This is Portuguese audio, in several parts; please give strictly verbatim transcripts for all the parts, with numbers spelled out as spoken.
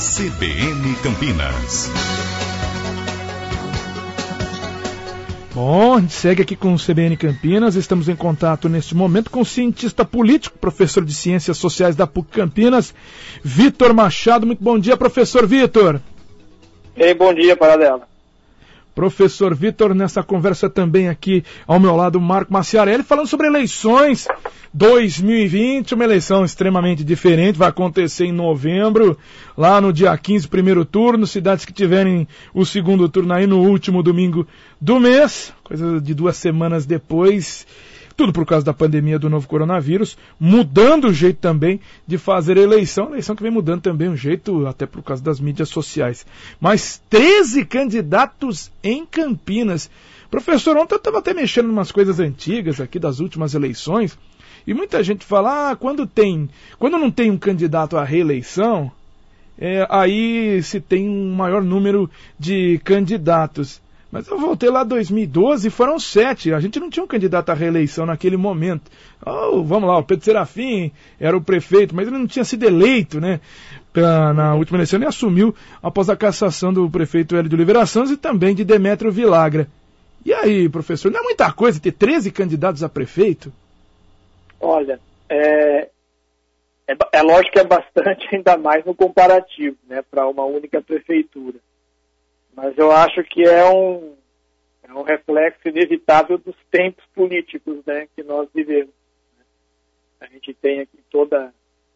C B N Campinas. Bom, a gente segue aqui com o C B N Campinas, estamos em contato neste momento com o cientista político, professor de Ciências Sociais da P U C Campinas, Vitor Machado. Muito bom dia, professor Vitor. Ei, bom dia, Paradela. Professor Vitor, nessa conversa também aqui ao meu lado, Marco Maciarelli, falando sobre eleições dois mil e vinte, uma eleição extremamente diferente, vai acontecer em novembro, lá no dia quinze, primeiro turno, cidades que tiverem o segundo turno aí no último domingo do mês, coisa de duas semanas depois, tudo por causa da pandemia do novo coronavírus, mudando o jeito também de fazer eleição, eleição que vem mudando também o jeito, até por causa das mídias sociais. Mas treze candidatos em Campinas. Professor, ontem eu estava até mexendo em umas coisas antigas aqui das últimas eleições, e muita gente fala, ah, quando tem, quando não tem um candidato à reeleição, é, aí se tem um maior número de candidatos. Mas eu voltei lá em dois mil e doze e foram sete. A gente não tinha um candidato à reeleição naquele momento. Oh, vamos lá, o Pedro Serafim era o prefeito, mas ele não tinha sido eleito, né? Pra, na última eleição ele assumiu após a cassação do prefeito Hélio de Oliveira Santos e também de Demétrio Villagra. E aí, professor, não é muita coisa ter treze candidatos a prefeito? Olha, é, é, é lógico que é bastante, ainda mais no comparativo, né? Para uma única prefeitura. Mas eu acho que é um, é um reflexo inevitável dos tempos políticos, né, que nós vivemos. A gente tem aqui toda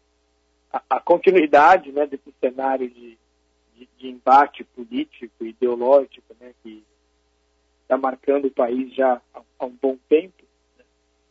a, a continuidade, né, desse cenário de, de, de embate político, ideológico, né, que está marcando o país já há, há um bom tempo. Né?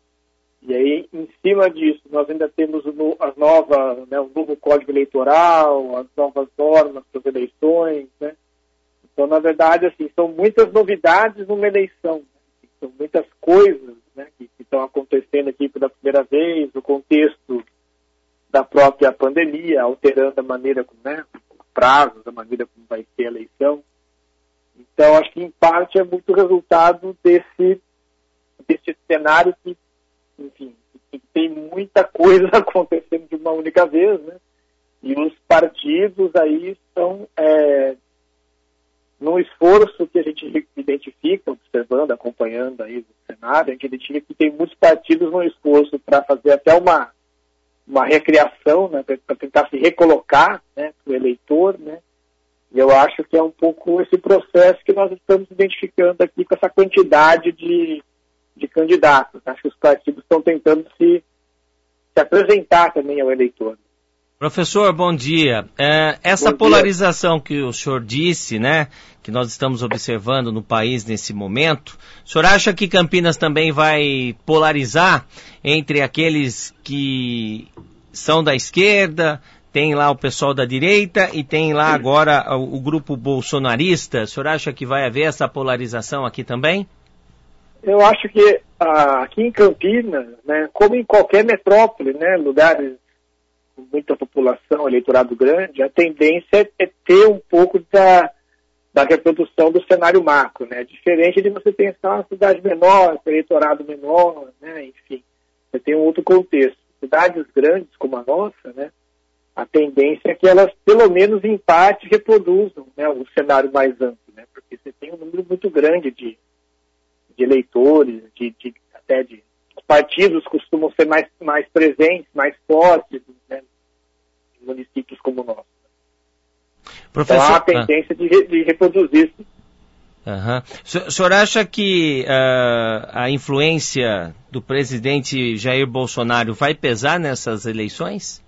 E aí, em cima disso, nós ainda temos o, as novas, né, o novo Código Eleitoral, as novas normas para as eleições, né? Então, na verdade, assim, são muitas novidades numa eleição, né? São muitas coisas, né, que, que estão acontecendo aqui pela primeira vez, o contexto da própria pandemia, alterando a maneira como, né, os prazos, a maneira como vai ser a eleição. Então, acho que, em parte, é muito resultado desse, desse cenário que, enfim, que tem muita coisa acontecendo de uma única vez, né? E os partidos aí estão... É, no esforço que a gente identifica, observando, acompanhando aí o cenário, a gente identifica que tem muitos partidos no esforço para fazer até uma, uma recriação, né, para tentar se recolocar, né, para o eleitor, né, e eu acho que é um pouco esse processo que nós estamos identificando aqui com essa quantidade de, de candidatos. Acho que os partidos estão tentando se, se apresentar também ao eleitor. Professor, bom dia. É, essa bom polarização dia. Que o senhor disse, né, que nós estamos observando no país nesse momento, o senhor acha que Campinas também vai polarizar entre aqueles que são da esquerda, tem lá o pessoal da direita e tem lá agora o, o grupo bolsonarista? O senhor acha que vai haver essa polarização aqui também? Eu acho que ah, aqui em Campinas, né, como em qualquer metrópole, né, lugares com muita população, eleitorado grande, a tendência é ter um pouco da, da reprodução do cenário macro, né? Diferente de você pensar uma cidade menor, eleitorado menor, né? Enfim, você tem um outro contexto. Cidades grandes como a nossa, né? A tendência é que elas, pelo menos em parte, reproduzam, né, o cenário mais amplo, né? Porque você tem um número muito grande de, de eleitores, de, de, até de os partidos costumam ser mais, mais presentes, mais fortes, né, em municípios como o nosso. Professor, então há uma tendência ah. de, de reproduzir isso. Uhum. O senhor acha que uh, a influência do presidente Jair Bolsonaro vai pesar nessas eleições?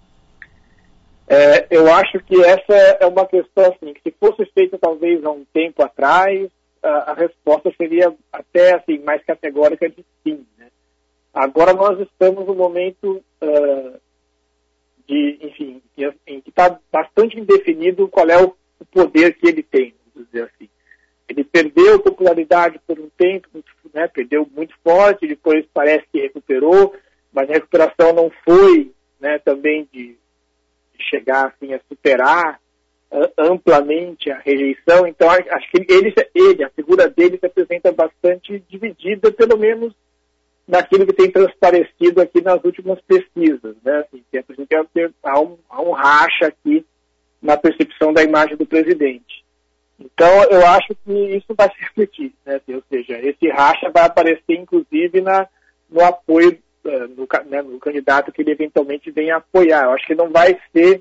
É, eu acho que essa é uma questão assim, que se fosse feita talvez há um tempo atrás, a, a resposta seria até assim, mais categórica de sim, né? Agora nós estamos no momento uh, de, enfim, em que está bastante indefinido qual é o, o poder que ele tem, vamos dizer assim. Ele perdeu popularidade por um tempo, né, perdeu muito forte, depois parece que recuperou, mas a recuperação não foi, né, também de, de chegar assim, a superar uh, amplamente a rejeição. Então acho que ele, ele, a figura dele se apresenta bastante dividida, pelo menos naquilo que tem transparecido aqui nas últimas pesquisas, né? Assim, tem, há, um, há um racha aqui na percepção da imagem do presidente. Então, eu acho que isso vai se repetir, né? Ou seja, esse racha vai aparecer, inclusive, na, no apoio, uh, no, né, no candidato que ele eventualmente venha apoiar. Eu acho que não vai ser,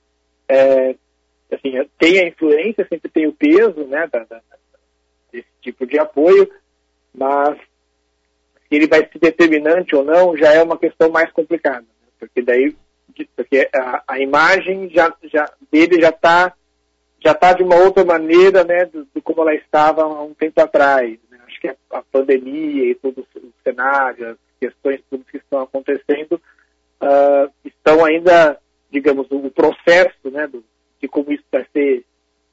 é, assim, tem a influência, sempre tem o peso, né, da, da, desse tipo de apoio, mas se ele vai ser determinante ou não, já é uma questão mais complicada, né? Porque daí, porque a, a imagem já, já, dele já está já está de uma outra maneira, né, do, do como ela estava há um tempo atrás, né? Acho que a, a pandemia e todo o cenário, as questões tudo que estão acontecendo, uh, estão ainda, digamos, o processo, né, do, de como isso vai ser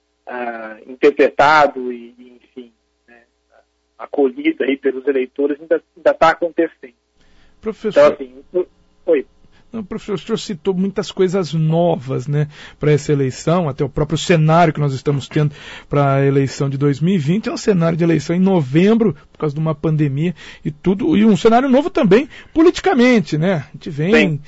uh, interpretado e, e enfim, né, acolhido aí pelos eleitores, ainda está acontecendo. Professor... Então, assim, oi. Não, professor, o senhor citou muitas coisas novas, né, para essa eleição, até o próprio cenário que nós estamos tendo para a eleição de dois mil e vinte, é um cenário de eleição em novembro, por causa de uma pandemia e tudo, e um cenário novo também politicamente, né? A gente vem Sim.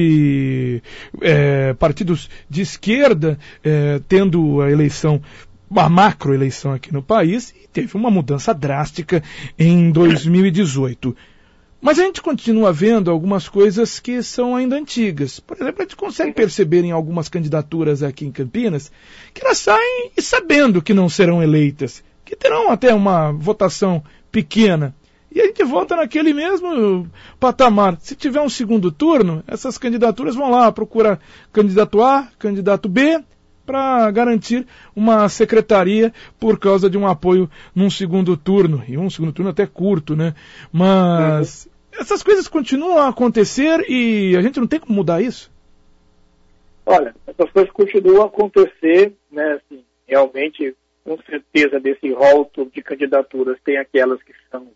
de é, partidos de esquerda é, tendo a eleição, uma macroeleição aqui no país, e teve uma mudança drástica em dois mil e dezoito. Mas a gente continua vendo algumas coisas que são ainda antigas. Por exemplo, a gente consegue perceber em algumas candidaturas aqui em Campinas que elas saem sabendo que não serão eleitas, que terão até uma votação pequena. E a gente volta naquele mesmo patamar. Se tiver um segundo turno, essas candidaturas vão lá procurar candidato A, candidato B, para garantir uma secretaria por causa de um apoio num segundo turno. E um segundo turno até curto, né? Mas... Uhum. Essas coisas continuam a acontecer e a gente não tem como mudar isso? Olha, essas coisas continuam a acontecer, né, assim, realmente, com certeza, desse rol de candidaturas, tem aquelas que são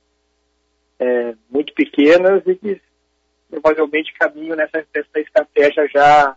é, muito pequenas e que provavelmente caminham nessa, nessa estratégia já,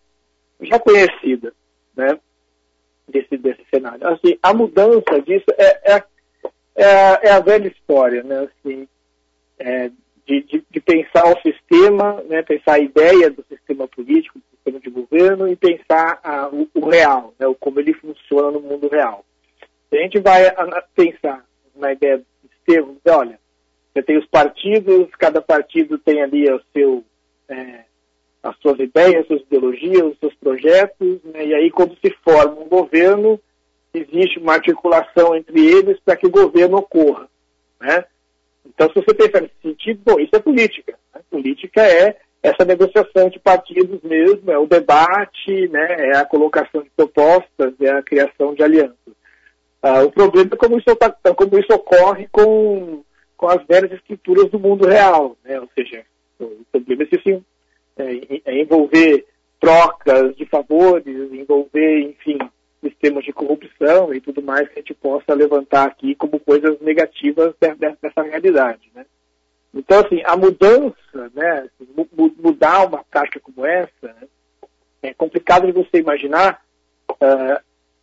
já conhecida, né, desse, desse cenário. Assim, a mudança disso é, é, é, a, é a velha história, né, assim, é, De, de, de pensar o sistema, né, pensar a ideia do sistema político, do sistema de governo e pensar a, o, o real, né, o, como ele funciona no mundo real. Se a gente vai a, a pensar na ideia do sistema, olha, você tem os partidos, cada partido tem ali o seu, é, as suas ideias, as suas ideologias, os seus projetos, né, e aí quando se forma um governo, existe uma articulação entre eles para que o governo ocorra, né? Então, se você pensar nesse sentido, bom, isso é política. Né? Política é essa negociação de partidos mesmo, é o debate, né? É a colocação de propostas, é a criação de alianças. Ah, o problema é como isso, como isso ocorre com, com as velhas estruturas do mundo real, né? Ou seja, o problema é, se, sim, é, é envolver trocas de favores, envolver, enfim, sistemas de corrupção e tudo mais que a gente possa levantar aqui como coisas negativas dessa realidade, né? Então, assim, a mudança, né, mudar uma prática como essa, né, é complicado de você imaginar uh,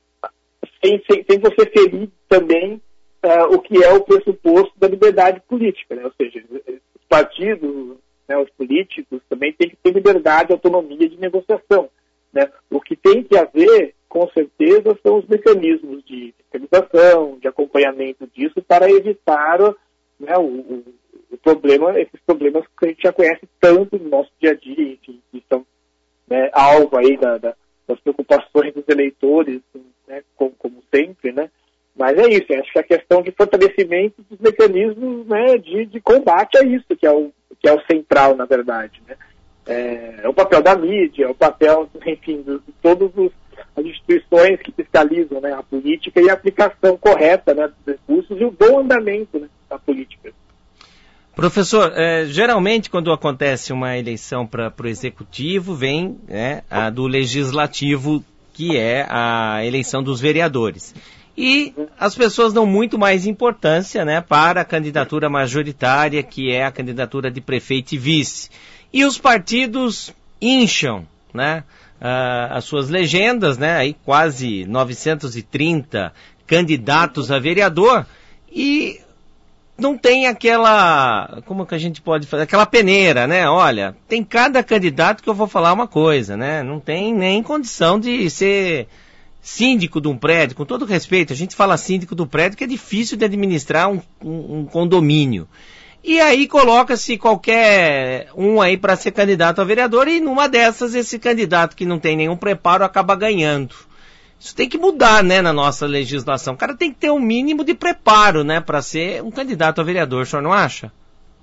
sem, sem, sem você ferir também uh, o que é o pressuposto da liberdade política, né? Ou seja, os partidos, né, os políticos também têm que ter liberdade e autonomia de negociação, né? O que tem que haver, com certeza, são os mecanismos de fiscalização, de acompanhamento disso, para evitar, né, o, o, o problema, esses problemas que a gente já conhece tanto no nosso dia a dia, enfim, que são, né, alvo aí da, da, das preocupações dos eleitores, né, como, como sempre, né? Mas é isso, acho que a questão de fortalecimento dos mecanismos, né, de, de combate a isso, que é o, que é o central, na verdade, né? É, é o papel da mídia, é o papel, enfim, de, de todos os as instituições que fiscalizam, né, a política e a aplicação correta, né, dos recursos e o bom andamento, né, da política. Professor, é, geralmente quando acontece uma eleição para o executivo, vem, né, a do legislativo, que é a eleição dos vereadores. E as pessoas dão muito mais importância, né, para a candidatura majoritária, que é a candidatura de prefeito e vice. E os partidos incham, né, Uh, as suas legendas, né, aí quase novecentos e trinta candidatos a vereador, e não tem aquela, como que a gente pode fazer, aquela peneira, né? Olha, tem cada candidato que eu vou falar uma coisa, né? Não tem nem condição de ser síndico de um prédio, com todo respeito, a gente fala síndico do prédio que é difícil de administrar um, um, um condomínio. E aí coloca-se qualquer um aí para ser candidato a vereador e numa dessas esse candidato que não tem nenhum preparo acaba ganhando. Isso tem que mudar, né, na nossa legislação. O cara tem que ter um mínimo de preparo, né, para ser um candidato a vereador, o senhor não acha?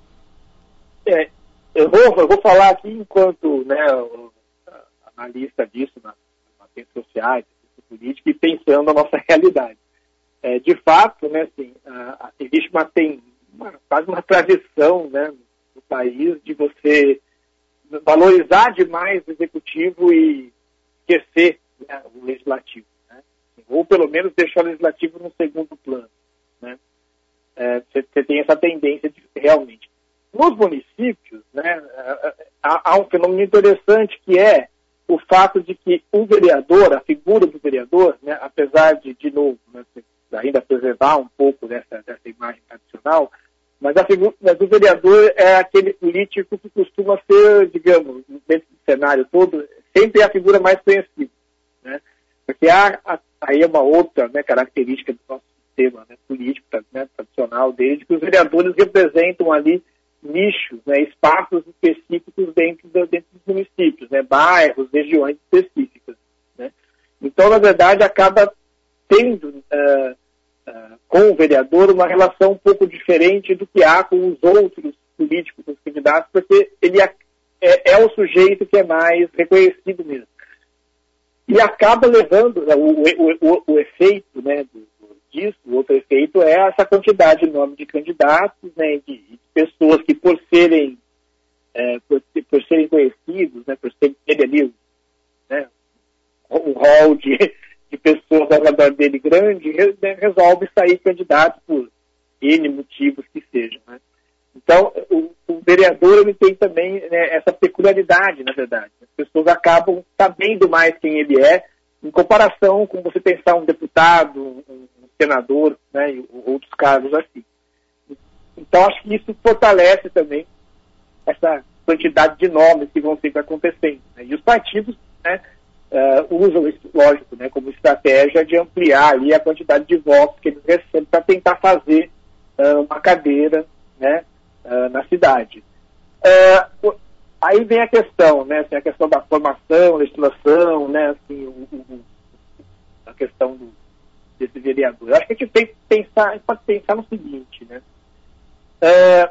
É, eu vou, eu vou falar aqui enquanto, né, analista disso nas, nas redes sociais, política, e pensando a nossa realidade. É, de fato, né, assim, a, a, existe uma, tem uma, quase uma tradição, né, no país de você valorizar demais o executivo e esquecer, né, o legislativo, né? Ou pelo menos deixar o legislativo no segundo plano, né? É, você, você tem essa tendência de, realmente. Nos municípios, né, há, há um fenômeno interessante que é o fato de que o vereador, a figura do vereador, né, apesar de, de novo, né, ainda preservar um pouco dessa, dessa imagem tradicional, mas, a figura, mas o vereador é aquele político que costuma ser, digamos, dentro do cenário todo, sempre é a figura mais conhecida, né? Porque há, há, aí é uma outra, né, característica do nosso sistema, né, político, né, tradicional dele, de que os vereadores representam ali nichos, né, espaços específicos dentro, do, dentro dos municípios, né, bairros, regiões específicas, né? Então, na verdade, acaba tendo uh, uh, com o vereador uma relação um pouco diferente do que há com os outros políticos, os candidatos, porque ele é, é, é o sujeito que é mais reconhecido mesmo. E acaba levando, né, o, o, o, o efeito, né, do, disso, o outro efeito é essa quantidade enorme de candidatos, né, de, de pessoas que por serem, é, por, por serem conhecidos, né, por serem ali, né, um rol de, de pessoas ao redor dele grande, né, resolve sair candidato por N motivos que sejam, né. Então, o, o vereador ele tem também, né, essa peculiaridade, na verdade. As pessoas acabam sabendo mais quem ele é, em comparação com você pensar um deputado, um senador, né, e outros cargos assim. Então, acho que isso fortalece também essa quantidade de nomes que vão sempre acontecendo, né? E os partidos, né, uh, usam isso, lógico, né, como estratégia de ampliar ali a quantidade de votos que eles recebem para tentar fazer uh, uma cadeira, né, uh, na cidade. Uh, aí vem a questão, né, assim, a questão da formação, legislação, né, assim, o, o, a questão do desse vereador. Eu acho que a gente tem que pensar, a gente pode pensar no seguinte, né? É,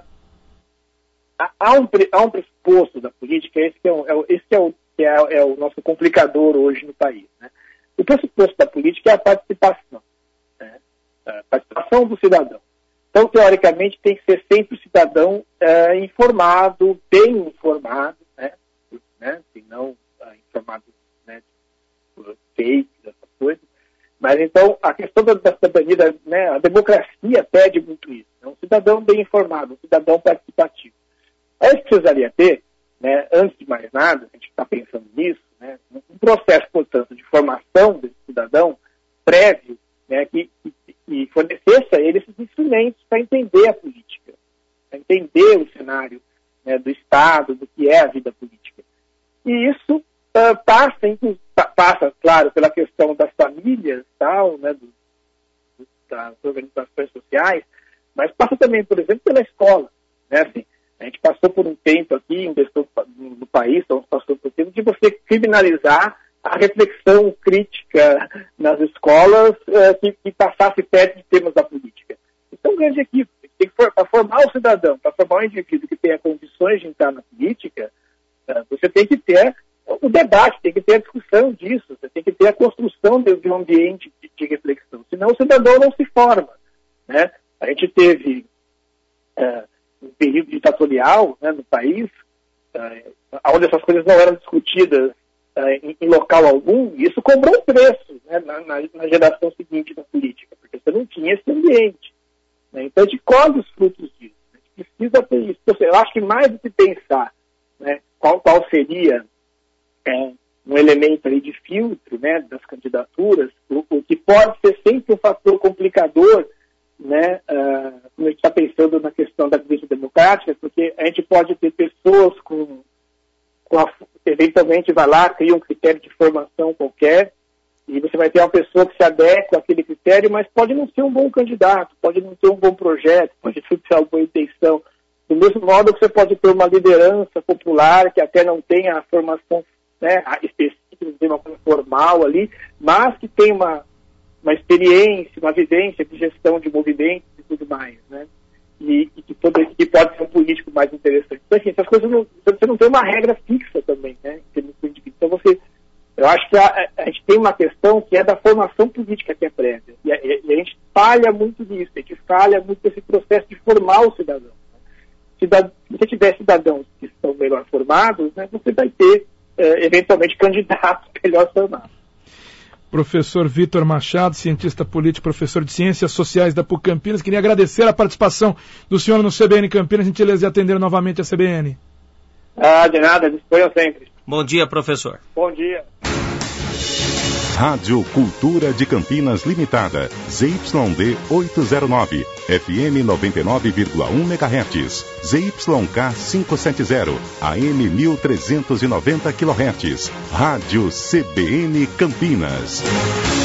há, um, há um pressuposto da política, esse que é o, é, esse que é, o, que é, é o nosso complicador hoje no país, né? O pressuposto da política é a participação, né? A participação do cidadão. Então, teoricamente, tem que ser sempre o cidadão é, informado, bem informado, né? né? Se não é, informado, né, por fake, essas coisas. Mas, então, a questão da, da cidadania, né, a democracia pede muito isso. Né? Um cidadão bem informado, um cidadão participativo. Aí a gente precisaria ter, né, antes de mais nada, a gente está pensando nisso, né, um processo, portanto, de formação desse cidadão prévio, né, que, que, que fornecesse a ele esses instrumentos para entender a política, para entender o cenário, né, do Estado, do que é a vida política. E isso Uh, passa, passa, claro, pela questão das famílias, tal, né, do, do, das organizações sociais, mas passa também, por exemplo, pela escola, né, assim, a gente passou por um tempo aqui, no, no país, então passou por um tempo de você criminalizar a reflexão crítica nas escolas uh, que, que passasse perto de temas da política. Isso é um grande equívoco. Tem que for, para formar o cidadão, para formar o indivíduo que tenha condições de entrar na política, uh, você tem que ter o debate, tem que ter a discussão disso, você tem que ter a construção de, de um ambiente de, de reflexão, senão o cidadão não se forma, né? A gente teve uh, um período ditatorial, né, no país, uh, onde essas coisas não eram discutidas uh, em, em local algum, e isso cobrou um preço, né, na, na, na geração seguinte da política, porque você não tinha esse ambiente, né? Então a gente colhe os frutos disso, a gente precisa ter isso. Eu acho que mais do que pensar, né, qual, qual seria É, um elemento ali de filtro, né, das candidaturas, o, o que pode ser sempre um fator complicador, né, uh, a gente está pensando na questão da vivência democrática, porque a gente pode ter pessoas com, com a, eventualmente vai lá, cria um critério de formação qualquer, e você vai ter uma pessoa que se adequa àquele critério, mas pode não ser um bom candidato, pode não ter um bom projeto, pode não ter uma boa intenção. Do mesmo modo que você pode ter uma liderança popular que até não tenha a formação, né, específica, não tem uma coisa formal ali, mas que tem uma, uma experiência, uma vivência de gestão de movimentos e tudo mais, né? E, e que, pode, que pode ser um político mais interessante. Então, assim, essas coisas não, você não tem uma regra fixa também, né? Então, você, eu acho que a, a gente tem uma questão que é da formação política que é prévia. E a, e a gente falha muito nisso, a gente falha muito nesse processo de formar o cidadão. Se você tiver cidadãos que estão melhor formados, né, você vai ter, eh, eventualmente, candidatos melhor formados. Professor Vitor Machado, cientista político, professor de Ciências Sociais da P U C Campinas. Queria agradecer a participação do senhor no C B N Campinas, gentileza de atender novamente a C B N. Ah, de nada, disponham sempre. Bom dia, professor. Bom dia. Rádio Cultura de Campinas Limitada, Z Y D oitocentos e nove, F M noventa e nove vírgula um megahertz, Z Y K quinhentos e setenta, A M mil trezentos e noventa quilohertz, Rádio C B N Campinas.